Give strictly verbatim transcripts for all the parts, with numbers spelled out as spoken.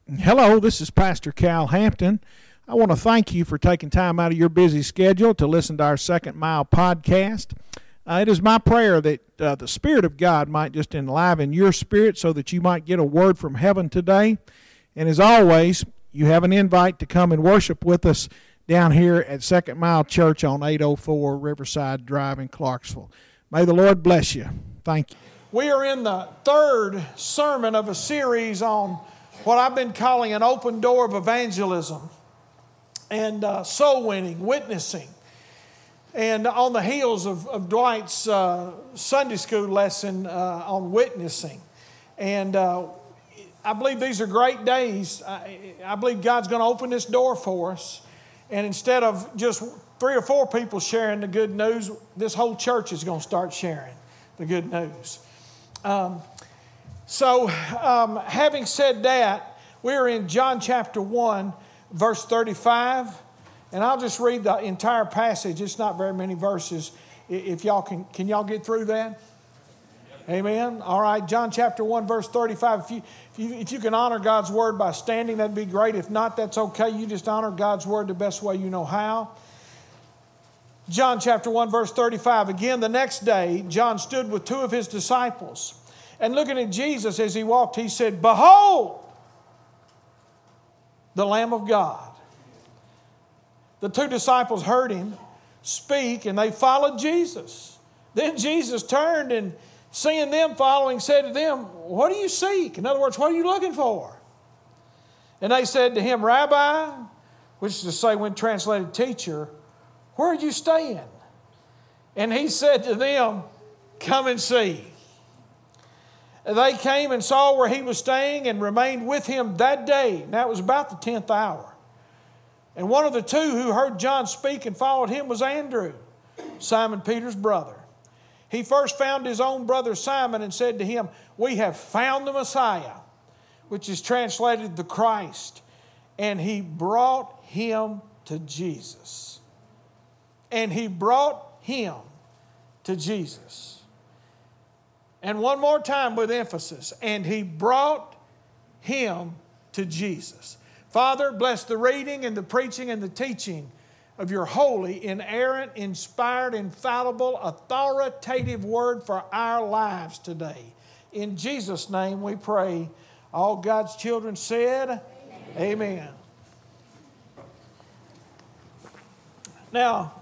Hello, this is Pastor Cal Hampton. I want to thank you for taking time out of your busy schedule to listen to our Second Mile podcast. Uh, it is my prayer that uh, the Spirit of God might just enliven your spirit so that you might get a word from heaven today. And as always, you have an invite to come and worship with us down here at Second Mile Church on eight oh four Riverside Drive in Clarksville. May the Lord bless you. Thank you. We are in the third sermon of a series on what I've been calling an open door of evangelism and uh, soul winning, witnessing. And on the heels of, of Dwight's uh, Sunday school lesson uh, on witnessing. And uh, I believe these are great days. I, I believe God's going to open this door for us. And instead of just three or four people sharing the good news, this whole church is going to start sharing the good news. Um, so, um, having said that, we're in John chapter one, verse thirty-five. And I'll just read the entire passage. It's not very many verses. If y'all can, can y'all get through that? Amen. All right, John chapter one, verse thirty-five. If you, if you, if you can honor God's word by standing, that'd be great. If not, that's okay. You just honor God's word the best way you know how. John chapter one, verse thirty-five. Again, the next day, John stood with two of his disciples. And looking at Jesus as he walked, he said, "Behold, the Lamb of God." The two disciples heard him speak, and they followed Jesus. Then Jesus turned and, seeing them following, said to them, "What do you seek?" In other words, what are you looking for? And they said to him, "Rabbi," which is to say, when translated teacher, "where are you staying?" And he said to them, "Come and see." They came and saw where he was staying and remained with him that day. And that was about the tenth hour. And one of the two who heard John speak and followed him was Andrew, Simon Peter's brother. He first found his own brother Simon and said to him, "We have found the Messiah," which is translated the Christ. And he brought him to Jesus. And he brought him to Jesus. And one more time with emphasis. And he brought him to Jesus. Father, bless the reading and the preaching and the teaching of your holy, inerrant, inspired, infallible, authoritative word for our lives today. In Jesus' name we pray. All God's children said, Amen. Amen. Now,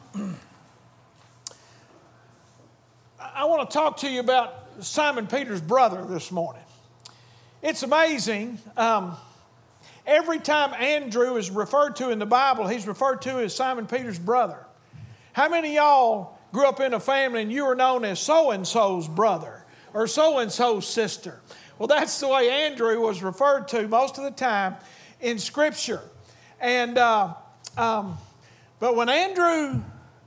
I want to talk to you about Simon Peter's brother this morning. It's amazing. Um, every time Andrew is referred to in the Bible, he's referred to as Simon Peter's brother. How many of y'all grew up in a family and you were known as so-and-so's brother or so-and-so's sister? Well, that's the way Andrew was referred to most of the time in Scripture. And uh, um, but when Andrew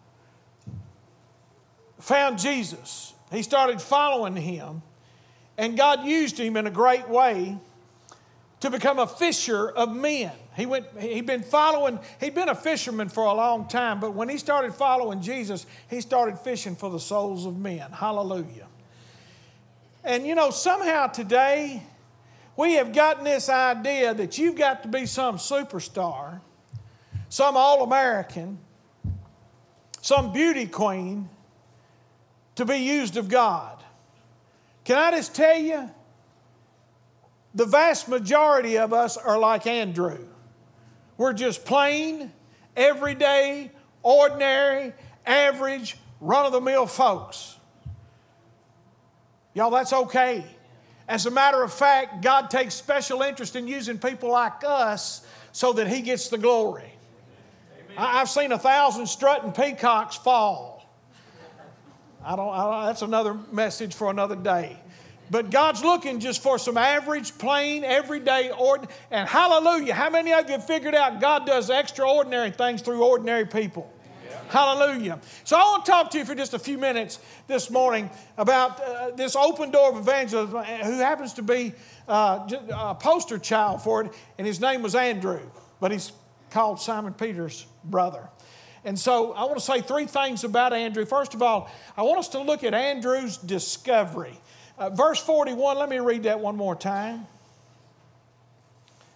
found Jesus, he started following him, and God used him in a great way to become a fisher of men. He went, he'd been following, he'd been a fisherman for a long time, but when he started following Jesus, he started fishing for the souls of men. Hallelujah. And you know, somehow today, we have gotten this idea that you've got to be some superstar, some all-American, some beauty queen, to be used of God. Can I just tell you, the vast majority of us are like Andrew. We're just plain, everyday, ordinary, average, run-of-the-mill folks. Y'all, that's okay. As a matter of fact, God takes special interest in using people like us so that He gets the glory. I, I've seen a thousand strutting peacocks fall. I don't, I don't, that's another message for another day. But God's looking just for some average, plain, everyday, ordinary. And hallelujah, how many of you have figured out God does extraordinary things through ordinary people? Yeah. Hallelujah. So I want to talk to you for just a few minutes this morning about uh, this open door of evangelism, who happens to be uh, a poster child for it, and his name was Andrew, but he's called Simon Peter's brother. And so I want to say three things about Andrew. First of all, I want us to look at Andrew's discovery. Uh, verse forty-one, let me read that one more time.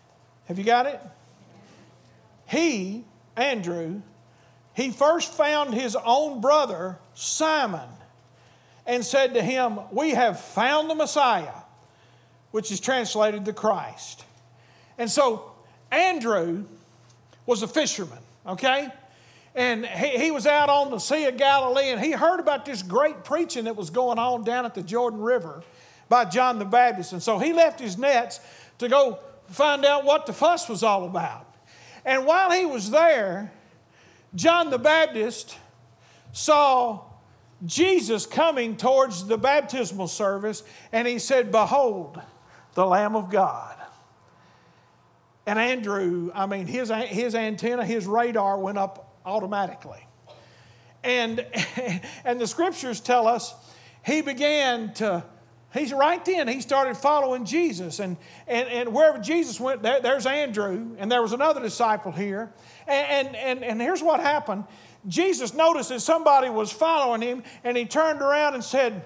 Have you got it? He, Andrew, he first found his own brother, Simon, and said to him, "We have found the Messiah," which is translated the Christ. And so Andrew was a fisherman, okay? And he, he was out on the Sea of Galilee, and he heard about this great preaching that was going on down at the Jordan River by John the Baptist. And so he left his nets to go find out what the fuss was all about. And while he was there, John the Baptist saw Jesus coming towards the baptismal service, and he said, "Behold, the Lamb of God." And Andrew, I mean, his, his antenna, his radar went up automatically. And, and the scriptures tell us he began to, he's right then, he started following Jesus. And, and, and wherever Jesus went, there, there's Andrew, and there was another disciple here. And, and, and, and here's what happened. Jesus noticed that somebody was following him, and he turned around and said,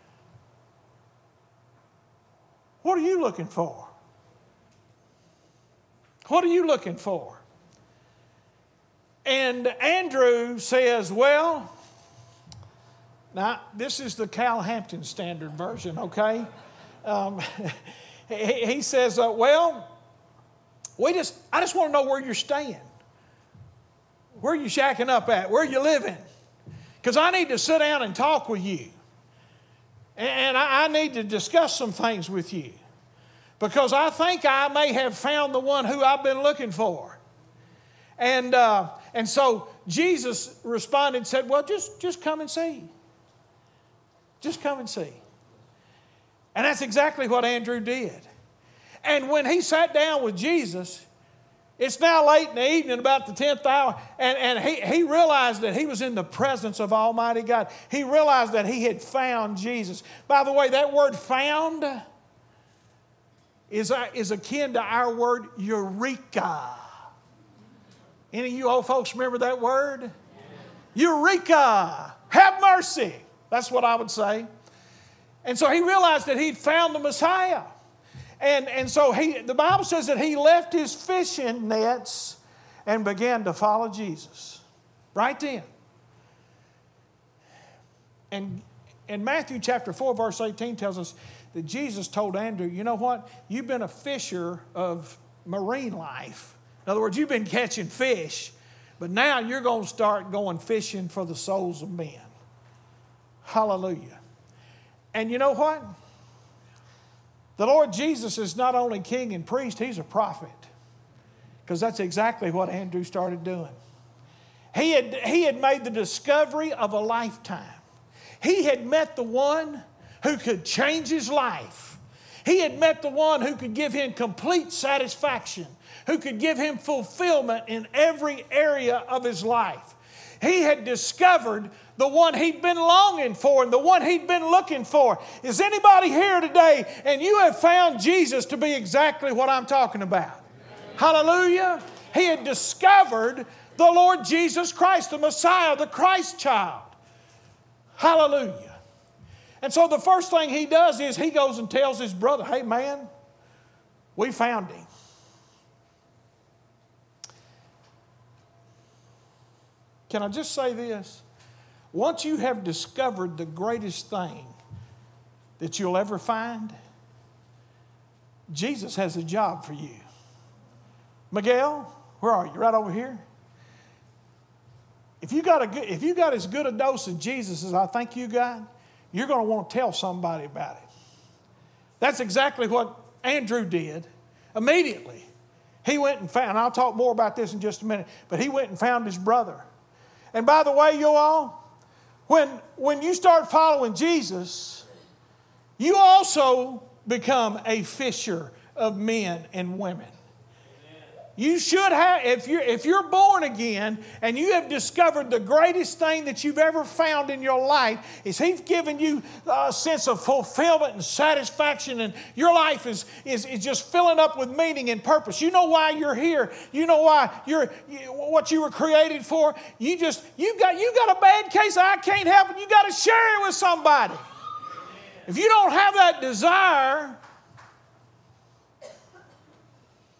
"What are you looking for? What are you looking for?" And Andrew says, "Well," now this is the Cal Hampton Standard Version, okay? Um, he, he says, uh, "Well, we just I just want to know where you're staying. Where are you shacking up at? Where are you living? Because I need to sit down and talk with you. And I, I need to discuss some things with you. Because I think I may have found the one who I've been looking for." And uh, and so Jesus responded and said, "Well, just, just come and see. Just come and see." And that's exactly what Andrew did. And when he sat down with Jesus, it's now late in the evening, about the tenth hour, and, and he, he realized that he was in the presence of Almighty God. He realized that he had found Jesus. By the way, that word "found" is, is akin to our word "eureka." Any of you old folks remember that word? Eureka! Have mercy! That's what I would say. And so he realized that he'd found the Messiah. And, and so he, the Bible says that he left his fishing nets and began to follow Jesus. Right then. And, and Matthew chapter four, verse eighteen tells us that Jesus told Andrew, "You know what? You've been a fisher of marine life. In other words, you've been catching fish, but now you're going to start going fishing for the souls of men." Hallelujah. And you know what? The Lord Jesus is not only king and priest, he's a prophet. Because that's exactly what Andrew started doing. He had, he had made the discovery of a lifetime. He had met the one who could change his life. He had met the one who could give him complete satisfaction, who could give him fulfillment in every area of his life. He had discovered the one he'd been longing for and the one he'd been looking for. Is anybody here today and you have found Jesus to be exactly what I'm talking about? Hallelujah. He had discovered the Lord Jesus Christ, the Messiah, the Christ child. Hallelujah. And so the first thing he does is he goes and tells his brother, "Hey man, we found him." Can I just say this? Once you have discovered the greatest thing that you'll ever find, Jesus has a job for you. Miguel, where are you? Right over here? If you got a good, if you got as good a dose of Jesus as I think you got, you're going to want to tell somebody about it. That's exactly what Andrew did. Immediately, he went and found, and I'll talk more about this in just a minute, but he went and found his brother. And by the way, you all, when, when you start following Jesus, you also become a fisher of men and women. You should have, if you're, if you're born again and you have discovered the greatest thing that you've ever found in your life is He's given you a sense of fulfillment and satisfaction, and your life is, is, is just filling up with meaning and purpose. You know why you're here. You know why you're what you were created for. You just you got you got a bad case I can't help it. You got to share it with somebody. If you don't have that desire,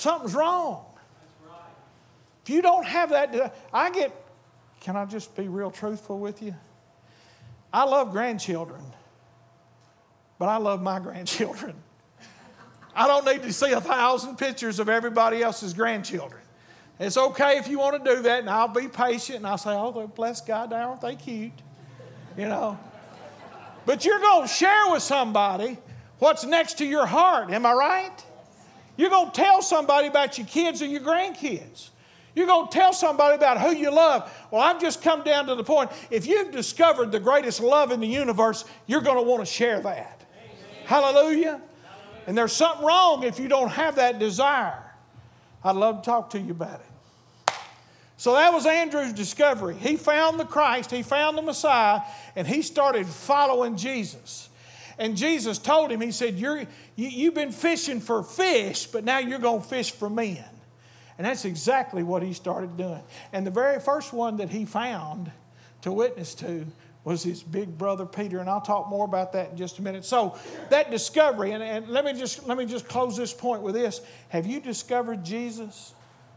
something's wrong. If you don't have that, I get, can I just be real truthful with you? I love grandchildren, but I love my grandchildren. I don't need to see a thousand pictures of everybody else's grandchildren. It's okay if you want to do that, and I'll be patient, and I'll say, oh, bless God, aren't they cute? You know. But you're going to share with somebody what's next to your heart, am I right? You're going to tell somebody about your kids or your grandkids. You're going to tell somebody about who you love. Well, I've just come down to the point, if you've discovered the greatest love in the universe, you're going to want to share that. Amen. Hallelujah. And there's something wrong if you don't have that desire. I'd love to talk to you about it. So that was Andrew's discovery. He found the Christ, he found the Messiah, and he started following Jesus. And Jesus told him, he said, You're, you, you've been fishing for fish, but now you're going to fish for men. And that's exactly what he started doing. And the very first one that he found to witness to was his big brother Peter. And I'll talk more about that in just a minute. So that discovery, and, and let me just let me just close this point with this. Have you discovered Jesus?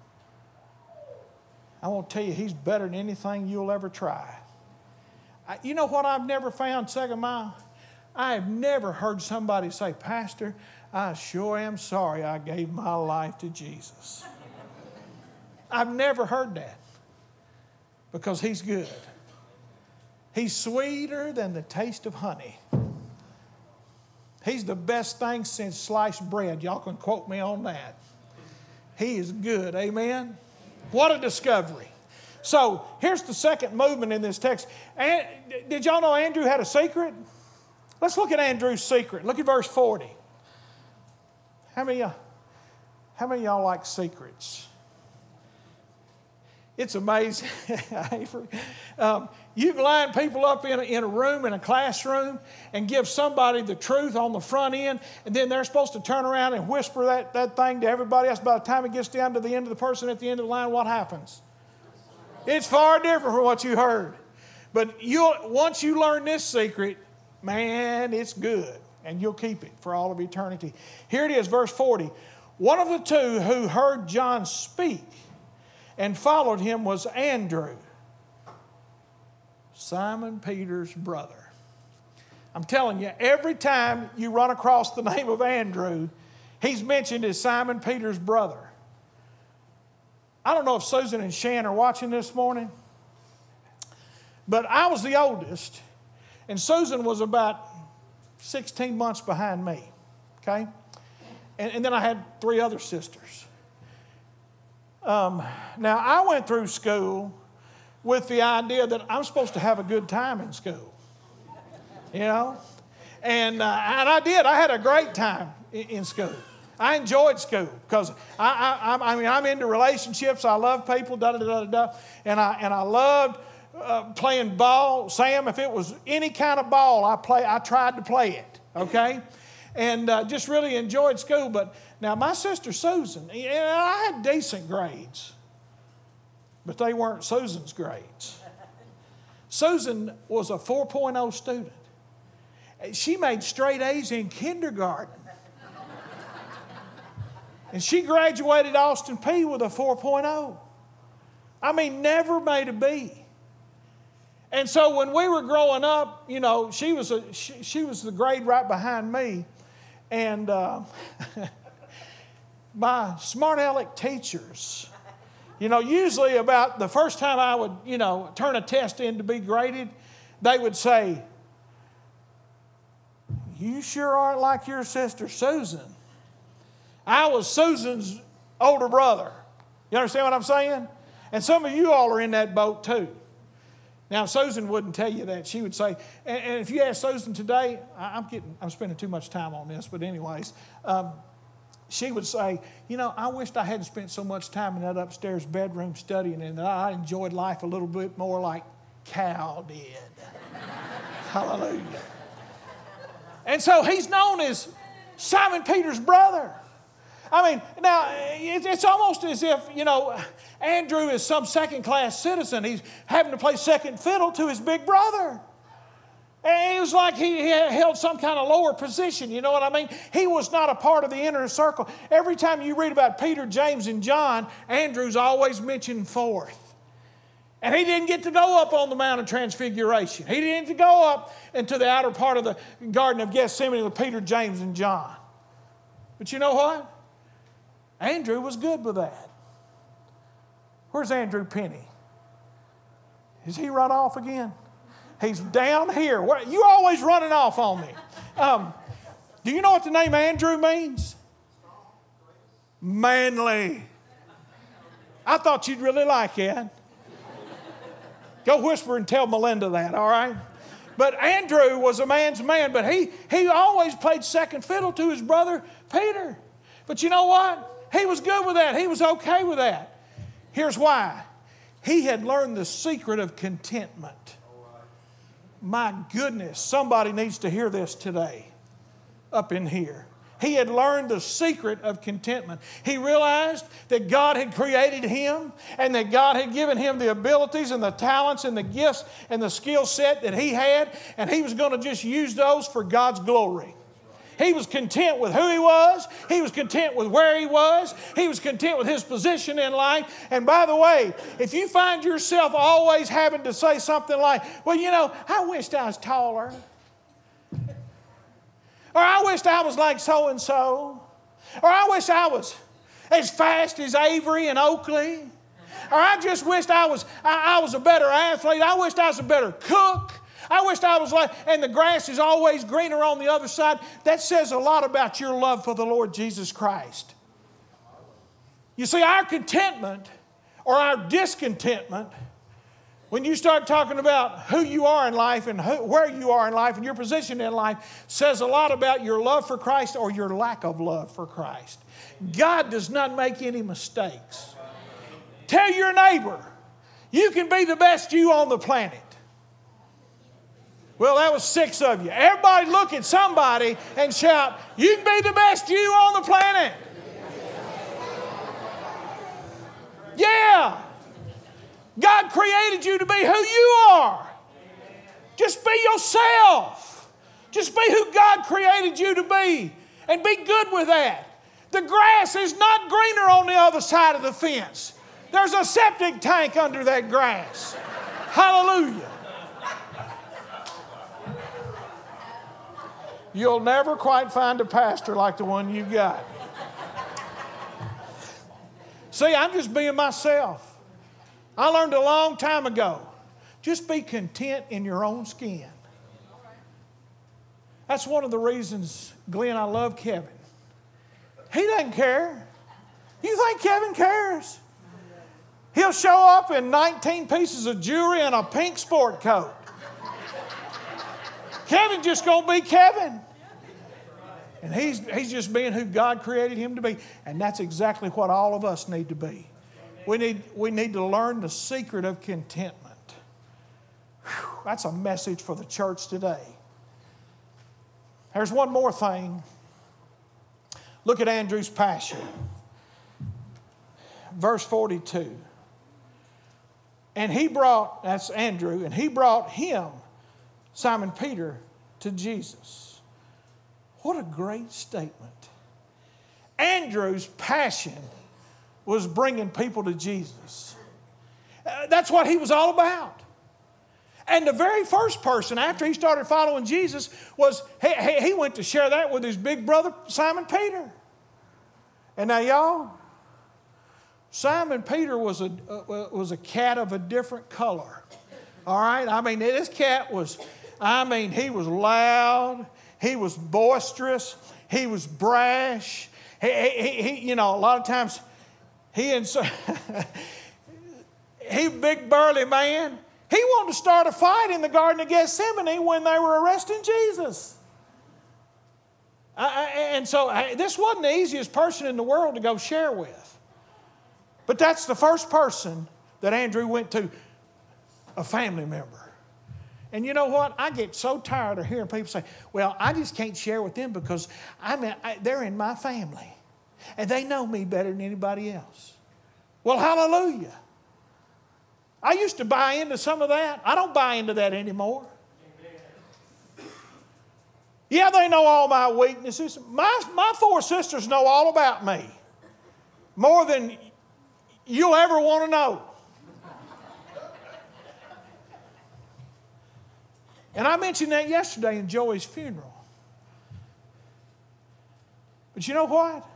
I want to tell you, he's better than anything you'll ever try. I, you know what I've never found, Second Mile? I have never heard somebody say, Pastor, I sure am sorry I gave my life to Jesus. I've never heard that, because he's good. He's sweeter than the taste of honey. He's the best thing since sliced bread. Y'all can quote me on that. He is good. Amen? What a discovery. So here's the second movement in this text. And, did y'all know Andrew had a secret? Let's look at Andrew's secret. Look at verse forty. How many, how many of y'all like secrets? It's amazing. um, you can line people up in a, in a room, in a classroom, and give somebody the truth on the front end, and then they're supposed to turn around and whisper that, that thing to everybody else. By the time it gets down to the end of the person at the end of the line, what happens? It's far different from what you heard. But you once you learn this secret, man, it's good, and you'll keep it for all of eternity. Here it is, verse forty. One of the two who heard John speak and followed him was Andrew, Simon Peter's brother. I'm telling you, every time you run across the name of Andrew, he's mentioned as Simon Peter's brother. I don't know if Susan and Shan are watching this morning, but I was the oldest, and Susan was about sixteen months behind me, okay? And, and then I had three other sisters. Um, now, I went through school with the idea that I'm supposed to have a good time in school, you know? And, uh, and I did. I had a great time in, in school. I enjoyed school because I, I, I mean, I'm into relationships. I love people, da da da da da. And I, and I loved uh, playing ball. Sam, if it was any kind of ball, I play. I tried to play it, okay? And uh, just really enjoyed school. But now my sister Susan, yeah, I had decent grades, but they weren't Susan's grades. Susan was a four point oh student. She made straight A's in kindergarten. And she graduated Austin Peay with a four point oh. I mean, never made a B. And so when we were growing up, you know, she was a she, she was the grade right behind me. And uh, my smart aleck teachers, you know, usually about the first time I would, you know, turn a test in to be graded, they would say, "You sure aren't like your sister Susan." I was Susan's older brother. You understand what I'm saying? And some of you all are in that boat too. Now, Susan wouldn't tell you that. She would say, and, and if you ask Susan today, I, I'm getting, I'm spending too much time on this, but anyways, um, she would say, you know, I wished I hadn't spent so much time in that upstairs bedroom studying, and that I enjoyed life a little bit more like Cal did. Hallelujah. And so he's known as Simon Peter's brother. I mean, now, it's almost as if, you know, Andrew is some second-class citizen. He's having to play second fiddle to his big brother. And it was like he held some kind of lower position, you know what I mean? He was not a part of the inner circle. Every time you read about Peter, James, and John, Andrew's always mentioned fourth. And he didn't get to go up on the Mount of Transfiguration. He didn't get to go up into the outer part of the Garden of Gethsemane with Peter, James, and John. But you know what? Andrew was good with that. Where's Andrew Penny? Is he run off again? He's down here. You always running off on me. Um, do you know what the name Andrew means? Manly. I thought you'd really like it. Go whisper and tell Melinda that, all right? But Andrew was a man's man, but he, he always played second fiddle to his brother Peter. But you know what? He was good with that. He was okay with that. Here's why. He had learned the secret of contentment. My goodness, somebody needs to hear this today up in here. He had learned the secret of contentment. He realized that God had created him and that God had given him the abilities and the talents and the gifts and the skill set that he had, and he was going to just use those for God's glory. He was content with who he was. He was content with where he was. He was content with his position in life. And by the way, if you find yourself always having to say something like, well, you know, I wished I was taller. Or I wished I was like so-and-so. Or I wish I was as fast as Avery and Oakley. Or I just wished I was, I, I was a better athlete. I wished I was a better cook. I wished I was like, and the grass is always greener on the other side. That says a lot about your love for the Lord Jesus Christ. You see, our contentment or our discontentment, when you start talking about who you are in life and who, where you are in life and your position in life, says a lot about your love for Christ or your lack of love for Christ. God does not make any mistakes. Tell your neighbor, you can be the best you on the planet. Well, that was six of you. Everybody look at somebody and shout, you can be the best you on the planet. Yeah. God created you to be who you are. Just be yourself. Just be who God created you to be. And be good with that. The grass is not greener on the other side of the fence. There's a septic tank under that grass. Hallelujah. You'll never quite find a pastor like the one you got. See, I'm just being myself. I learned a long time ago, just be content in your own skin. That's one of the reasons, Glenn, I love Kevin. He doesn't care. You think Kevin cares? He'll show up in nineteen pieces of jewelry and a pink sport coat. Kevin's just going to be Kevin. And he's, he's just being who God created him to be. And that's exactly what all of us need to be. We need, we need to learn the secret of contentment. Whew, that's a message for the church today. There's one more thing. Look at Andrew's passion. Verse forty-two. And he brought, that's Andrew, and he brought him, Simon Peter, to Jesus. What a great statement. Andrew's passion was bringing people to Jesus. Uh, that's what he was all about. And the very first person after he started following Jesus was, he, he went to share that with his big brother, Simon Peter. And now y'all, Simon Peter was a, uh, was a cat of a different color. All right? I mean, this cat was, I mean, he was loud. He was boisterous. He was brash. He, he, he you know, a lot of times, he and so, he big burly man. He wanted to start a fight in the Garden of Gethsemane when they were arresting Jesus. I, and so I, this wasn't the easiest person in the world to go share with. But that's the first person that Andrew went to, a family member. And you know what? I get so tired of hearing people say, well, I just can't share with them because I mean, I, they're in my family. And they know me better than anybody else. Well, hallelujah. I used to buy into some of that. I don't buy into that anymore. Yeah, they know all my weaknesses. My, my four sisters know all about me. More than you'll ever want to know. And I mentioned that yesterday in Joey's funeral. But you know what?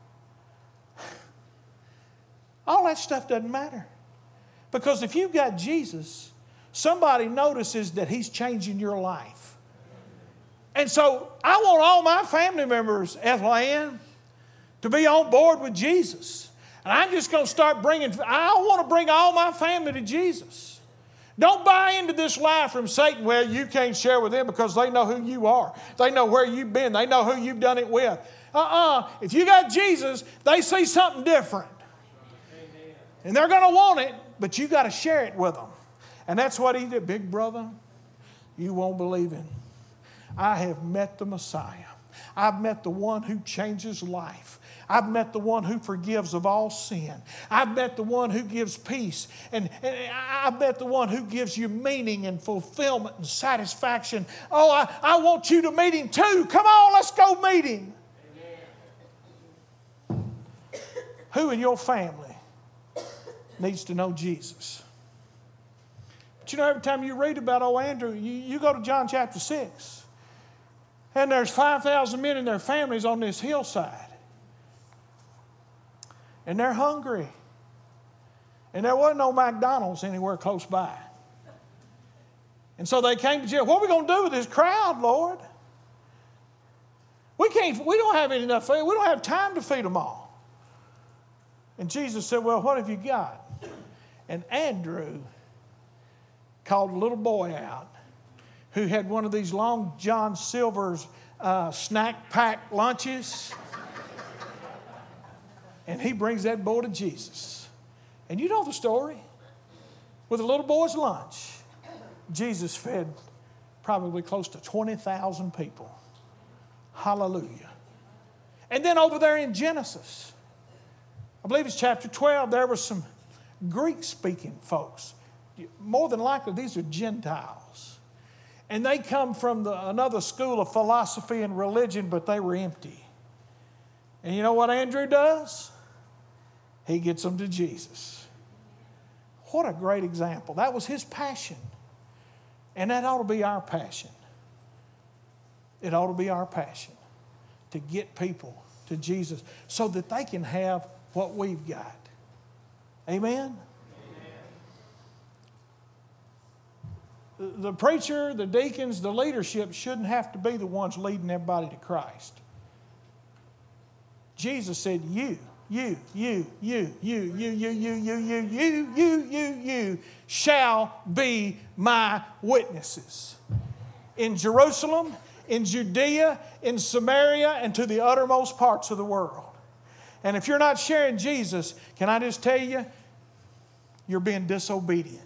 All that stuff doesn't matter. Because if you've got Jesus, somebody notices that He's changing your life. And so I want all my family members, Ethel Ann, to be on board with Jesus. And I'm just going to start bringing, I want to bring all my family to Jesus. Don't buy into this lie from Satan where you can't share with them because they know who you are. They know where you've been. They know who you've done it with. Uh-uh. If you got Jesus, they see something different. And they're going to want it, but you got to share it with them. And that's what He did. Big brother, you won't believe it. I have met the Messiah. I've met the one who changes life. I've met the one who forgives of all sin. I've met the one who gives peace. And, and I've met the one who gives you meaning and fulfillment and satisfaction. Oh, I, I want you to meet Him too. Come on, let's go meet Him. Amen. Who in your family needs to know Jesus? But you know, every time you read about old Andrew, you, you go to John chapter six. And there's five thousand men and their families on this hillside. And they're hungry. And there wasn't no McDonald's anywhere close by. And so they came to Jesus. What are we going to do with this crowd, Lord? We can't, we don't have enough food. We don't have time to feed them all. And Jesus said, well, what have you got? And Andrew called a little boy out who had one of these Long John Silver's uh, snack pack lunches. And he brings that boy to Jesus. And you know the story. With a little boy's lunch, Jesus fed probably close to twenty thousand people. Hallelujah. And then over there in Genesis, I believe it's chapter twelve, there were some Greek-speaking folks. More than likely, these are Gentiles. And they come from the, another school of philosophy and religion, but they were empty. And you know what Andrew does? He gets them to Jesus. What a great example. That was his passion. And that ought to be our passion. It ought to be our passion to get people to Jesus so that they can have what we've got. Amen? The preacher, the deacons, the leadership shouldn't have to be the ones leading everybody to Christ. Jesus said, you, you, you, you, you, you, you, you, you, you, you, you, you, you shall be my witnesses. In Jerusalem, in Judea, in Samaria, and to the uttermost parts of the world. And if you're not sharing Jesus, can I just tell you, you're being disobedient.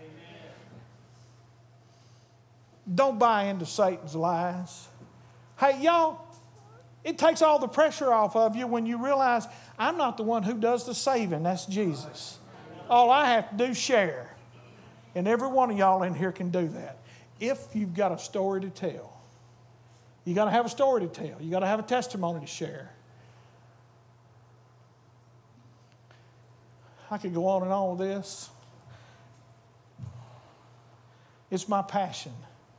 Don't buy into Satan's lies. Hey, y'all, it takes all the pressure off of you when you realize I'm not the one who does the saving. That's Jesus. All I have to do is share. And every one of y'all in here can do that. If you've got a story to tell. You got to have a story to tell. You got to have a testimony to share. I could go on and on with this. It's my passion.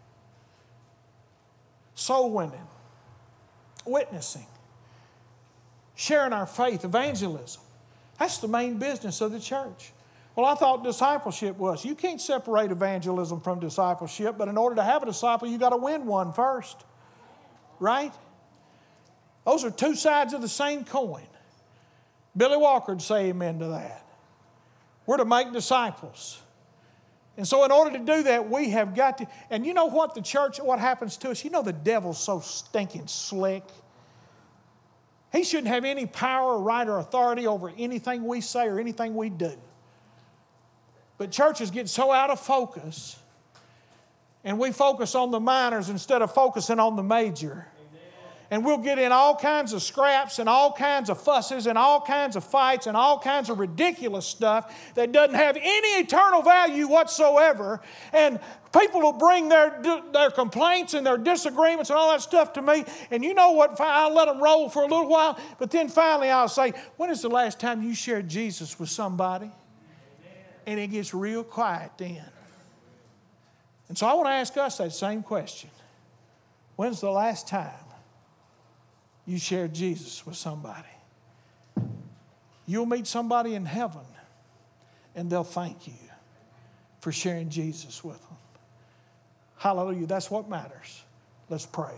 Soul winning, witnessing, sharing our faith, evangelism. That's the main business of the church. Well, I thought discipleship was. You can't separate evangelism from discipleship, but in order to have a disciple, you got to win one first. Right? Those are two sides of the same coin. Billy Walker would say amen to that. We're to make disciples. And so in order to do that, we have got to, and you know what the church, what happens to us? You know the devil's so stinking slick. He shouldn't have any power, right, or authority over anything we say or anything we do. But churches get so out of focus, and we focus on the minors instead of focusing on the major. And we'll get in all kinds of scraps and all kinds of fusses and all kinds of fights and all kinds of ridiculous stuff that doesn't have any eternal value whatsoever. And people will bring their, their complaints and their disagreements and all that stuff to me. And you know what? I'll let them roll for a little while. But then finally I'll say, when is the last time you shared Jesus with somebody? And it gets real quiet then. And so I want to ask us that same question. When's the last time you shared Jesus with somebody? You'll meet somebody in heaven and they'll thank you for sharing Jesus with them. Hallelujah. That's what matters. Let's pray.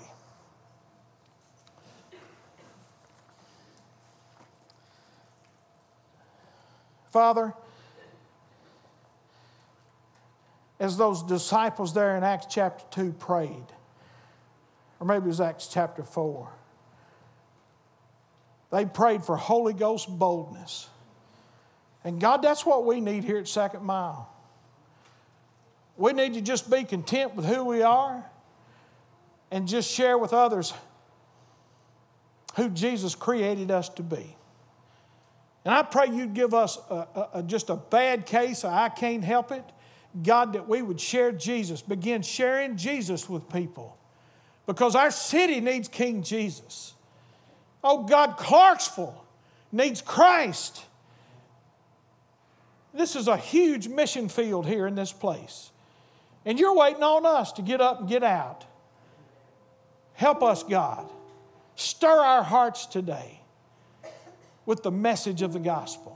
Father, as those disciples there in Acts chapter two prayed, or maybe it was Acts chapter four, they prayed for Holy Ghost boldness. And God, that's what we need here at Second Mile. We need to just be content with who we are and just share with others who Jesus created us to be. And I pray you'd give us a, a, a, just a bad case, I can't help it. God, that we would share Jesus, begin sharing Jesus with people. Because our city needs King Jesus. Oh God, Clarksville needs Christ. This is a huge mission field here in this place. And you're waiting on us to get up and get out. Help us, God. Stir our hearts today with the message of the gospel.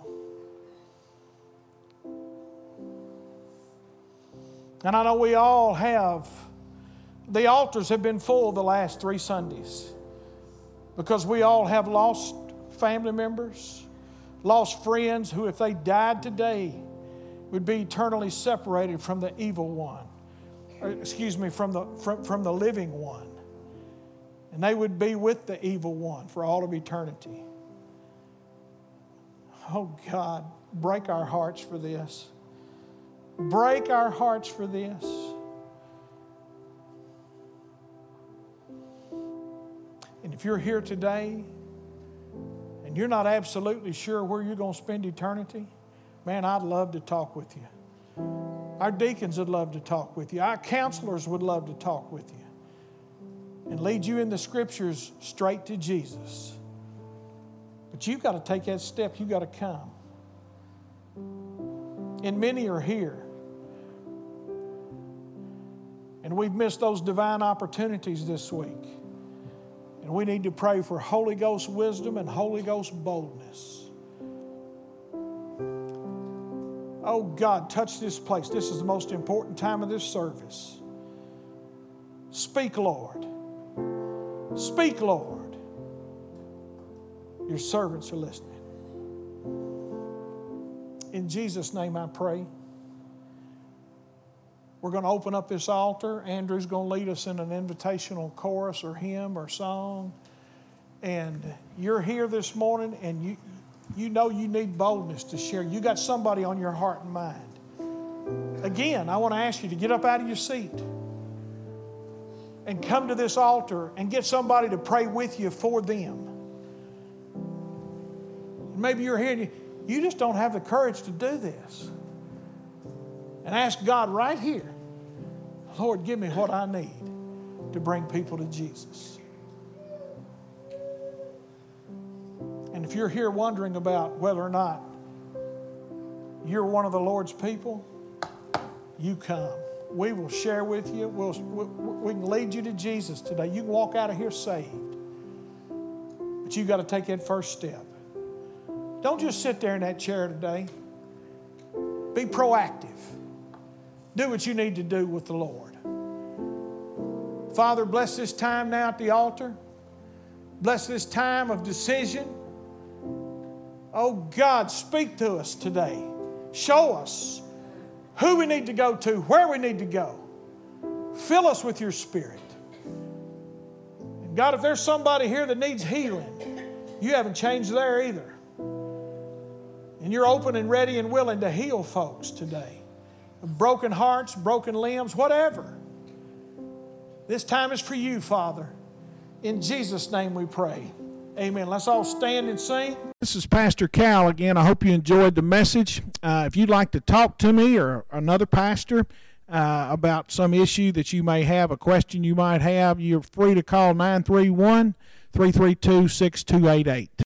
And I know we all have, the altars have been full the last three Sundays because we all have lost family members, lost friends who, if they died today, would be eternally separated from the evil one, or, excuse me, from the, from, from the living one. And they would be with the evil one for all of eternity. Oh God, break our hearts for this. Break our hearts for this. And if you're here today and you're not absolutely sure where you're going to spend eternity, man, I'd love to talk with you. Our deacons would love to talk with you. Our counselors would love to talk with you and lead you in the Scriptures straight to Jesus. But you've got to take that step. You've got to come. And many are here. And we've missed those divine opportunities this week. And we need to pray for Holy Ghost wisdom and Holy Ghost boldness. Oh God, touch this place. This is the most important time of this service. Speak, Lord. Speak, Lord. Your servants are listening. In Jesus' name I pray. We're going to open up this altar. Andrew's going to lead us in an invitational chorus or hymn or song. And you're here this morning and you, you know you need boldness to share. You got somebody on your heart and mind. Again, I want to ask you to get up out of your seat and come to this altar and get somebody to pray with you for them. Maybe you're here and you, you just don't have the courage to do this. And ask God right here, Lord, give me what I need to bring people to Jesus. And if you're here wondering about whether or not you're one of the Lord's people, you come. We will share with you. We'll, we, we can lead you to Jesus today. You can walk out of here saved. But you've got to take that first step. Don't just sit there in that chair today. Be proactive. Do what you need to do with the Lord. Father, bless this time now at the altar. Bless this time of decision. Oh God, speak to us today. Show us who we need to go to, where we need to go. Fill us with your Spirit. And God, if there's somebody here that needs healing, you haven't changed there either. And you're open and ready and willing to heal folks today. Broken hearts, broken limbs, whatever. This time is for you, Father. In Jesus' name we pray. Amen. Let's all stand and sing. This is Pastor Cal again. I hope you enjoyed the message. Uh, if you'd like to talk to me or another pastor uh, about some issue that you may have, a question you might have, you're free to call nine three one, three three two, six two eight eight.